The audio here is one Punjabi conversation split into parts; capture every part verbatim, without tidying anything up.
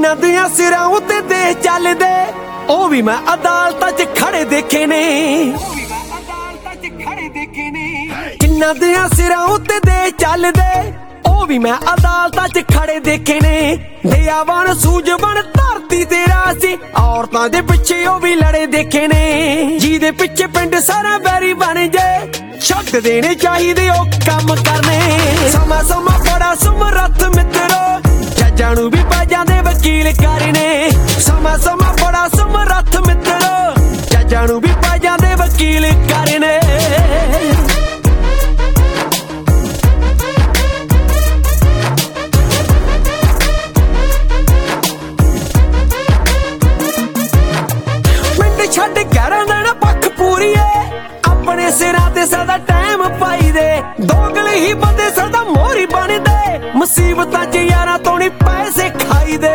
ਜਿਨ੍ਹਾਂ ਦੀਆਂ ਸਿਰਾਂ ਉੱਤੇ ਦੇਸ਼ ਚੱਲਦੇ ਉਹ ਵੀ ਮੈਂ ਅਦਾਲਤਾਂ 'ਚ ਖੜੇ ਦੇਖੇ ਨੇ ਜਿਨ੍ਹਾਂ ਦੀਆਂ ਸਿਰਾਂ ਉੱਤੇ ਦੇਸ਼ ਚੱਲਦੇ ਉਹ ਵੀ ਮੈਂ ਅਦਾਲਤਾਂ 'ਚ ਖੜੇ ਦੇਖੇ ਨੇ ਦਇਆਵਾਨ ਸੂਝਵਾਨ ਧਰਤੀ ਤੇ ਰਾਸੀ ਔਰਤਾਂ ਦੇ ਪਿੱਛੇ ਉਹ ਵੀ ਲੜੇ ਦੇਖੇ ਨੇ ਜਿਹਦੇ ਪਿੱਛੇ ਪਿੰਡ ਸਾਰਾ ਬੈਰੀ ਬਣ ਜੇ ਛੱਡ ਦੇਣੇ ਚਾਹੀਦੇ ਉਹ ਕੰਮ ਕਰਨੇ ਸਮਾਂ ਸਮਾਂ ਬੜਾ ਸਮਰੱਥ ਮਿੱਤਰੋ ਜੱਜਾਂ ਨੂੰ ਵੀ ਪੈ ਜਾਂਦੇ ਵਕੀਲ ਕਰਨੇ ਸਮਾਂ ਸਮਾਂ ਬੜਾ ਸਮਰੱਥ ਮਿੱਤਰੋ ਜੱਜਾਂ ਨੂੰ ਵੀ ਪੈ ਜਾਂਦੇ ਵਕੀਲ ਕਰਨੇ ਛੱਡ ਘਰਾਂ ਦਾ ਪੱਖ ਪੂਰੀਏ ਆਪਣੇ ਸਿਰਾਂ ਤੇ ਸਦਾ ਟਾਈਮ ਪਾਈ ਦੇ ਦੋਗਲੇ ਹੀ ਬੰਦੇ ਸਦਾ ਮੋਹਰੀ ਬਣਦੇ ਮੁਸੀਬਤਾਂ 'ਚ ਯਾਰਾਂ ਤੋਂ ਨੀ ਪੈਸੇ ਖਾਈ ਦੇ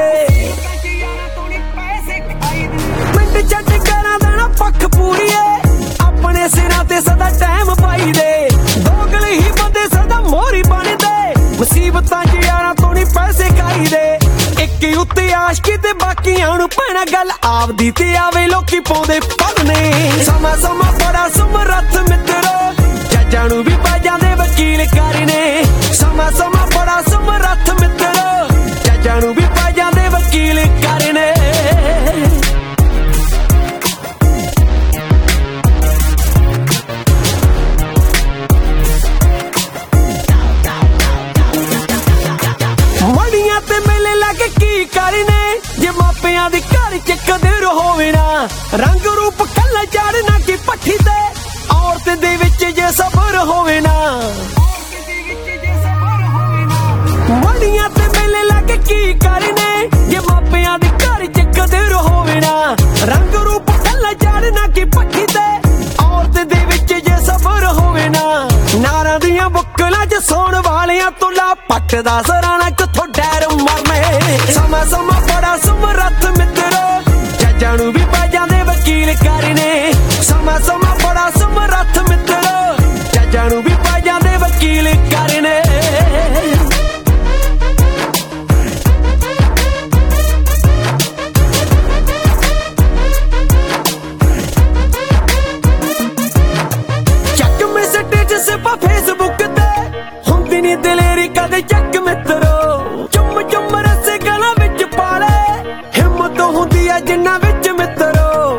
ਪਿੰਡ ਛੱਡ ਘਰਾਂ ਦਾ ਪੱਖ ਪੂਰੀਏ ਆਪਣੇ ਸਿਰਾਂ ਤੇ ਸਦਾ ਟਾਈਮ ਪਾਈ ਦੇ ਦੋਗਲੇ ਹੀ ਬੰਦੇ ਸਦਾ ਮੋਹਰੀ ਬਣਦੇ ਮੁਸੀਬਤਾਂ 'ਚ ਯਾਰਾਂ ਤੋਂ ਨੀ ਪੈਸੇ ਖਾਈ ਦੇ ਇੱਕ ਉੱਤੇ ਆਸ਼ਕੀ ਤੇ ਬਾਕੀਆਂ ਨੂੰ ਪੈਣਾ ਗੱਲ ਆਪਦੀ ਤੇ ਆਵੇ ਲੋਕੀ ਪਾਉਂਦੇ ਪੜਨੇ ਸਮਾਂ ਸਮਾਂ ਬੜਾ ਸਮਰੱਥ ਮਿੱਤਰੋ ਜੱਜਾਂ ਨੂੰ ਵੀ ਪੈ ਜਾਂਦੇ ਵਕੀਲ ਕਰਨੇ ਸਮਾਂ ਸਮਾਂ ਬੜਾ ਸਮਰੱਥ ਮਿੱਤਰੋ ਜੱਜਾਂ ਨੂੰ ਵੀ ਪੈ ਜਾਂਦੇ ਵਕੀਲ ਕਰਨੇ ਮੜੀਆਂ ਤੇ ਮੇਲੇ ਲੱਗ ਕੀ ਕਰਨੇ ਜੇ ਮਾਪਿਆਂ ਦੀ ਘਰ ਚ ਕਦਰ ਹੋਵੇ ਨਾ ਰੰਗ ਰੂਪ ਕੱਲਾ ਚੜਨਾ ਕੀ ਪੱਠੀ ਤੇ ਔਰਤ ਦੇ ਵਿੱਚ ਜੇ ਸਬਰ ਹੋਵੇ ਨਾ ਮੜੀਆਂ ਤੇ ਮੇਲੇ ਲੱਗ ਕੀ ਕਰਨੇ ਜੇ ਮਾਪਿਆਂ ਦੀ ਘਰ ਚ ਕਦਰ ਹੋਵੇ ਨਾ ਰੰਗ ਰੂਪ ਕੱਲਾ ਚੜਨਾ ਕੀ ਪੱਠੀ ਤੇ ਔਰਤ ਦੇ ਵਿੱਚ ਜੇ ਸਬਰ ਹੋਵੇ ਨਾ ਨਾਰਾਂ ਦੀਆਂ ਬੁੱਕਲਾਂ 'ਚ ਸੌਣ ਵਾਲਿਆਂ ਤੋਂ ਲਾ ਪੱਟ ਦਾ ਸਰਾਣਾ ਕਿੱਥੋਂ ਡਰ ਮਰਨੇ ਸਮਾਂ ਸਮਾਂ ਬੜਾ ਸਮਰੱਥ ਮਿੱਤਰੋ ਜੱਜਾਂ ਨੂੰ ਵੀ ਪੈ ਜਾਂਦੇ ਵਕੀਲ ਕਰਨੇ ਸਮਾਂ ਸਮਾਂ ਬੜਾ ਸਮਰੱਥ ਮਿੱਤਰੋ ਜੱਜਾਂ ਨੂੰ ਵੀ ਪੈ ਜਾਂਦੇ ਵਕੀਲ ਕਰਨੇ ਚੱਕ ਮੈਸੇਜ ਸਿਪਾ ਫੇਸਬੁੱਕ ਤੇ ਹੁੰਦੀ ਨੀ ਦਲੇਰੀ ਕਦੇ ਚੱਕ ਮਿੱਤਰੋ ਚੁੰਮ ਚੁੰਮ ਰਸੇ ਗਲਾਂ ਵਿੱਚ ਪਾਲੇ ਹਿੰਮਤ ਹੁੰਦੀ ਆ ਜਿੰਨਾ ਵਿੱਚ ਮਿੱਤਰੋ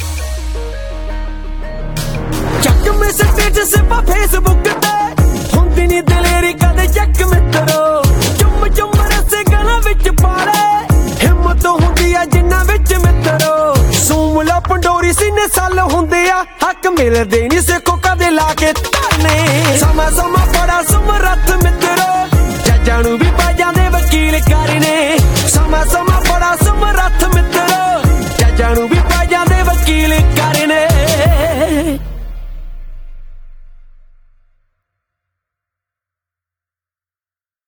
ਚੱਕ ਮੈਸੇਜ ਸਿਪਾ ਫੇਸਬੁੱਕ ਤੇ ਹੁੰਦੀ ਨੀ ਦਲੇਰੀ ਕਦੇ ਚੱਕ ਮਿੱਤਰੋ ਚੁੰਮ ਚੁੰਮ ਰਸੇ ਗਲਾਂ ਵਿੱਚ ਪਾਲੇ ਹਿੰਮਤ ਹੁੰਦੀ ਆ ਜਿੰਨਾ ਵਿੱਚ ਮਿੱਤਰੋ ਸੂਮਲਾ ਪੰਡੋਰੀ ਸੀਨੇ ਸਾਲ ਹੁੰਦੇ ਆ ਹੱਕ ਮਿਲਦੇ ਨੀ ਸਿੱਖੋ ਕਦੇ ਲਾ ਕੇ ਧਰਨੇ ਸਮਾਂ ਸਮਾਂ ਬੜਾ ਸਮਰੱਥ ਮਿੱਤਰੋ ਜੱਜਾਂ ਨੂੰ ਵੀ ਪੈ ਜਾਂਦੇ ਵਕੀਲ ਕਰਨੇ ਸਮਾਂ ਸਮਾਂ ਬੜਾ ਸਮਰੱਥ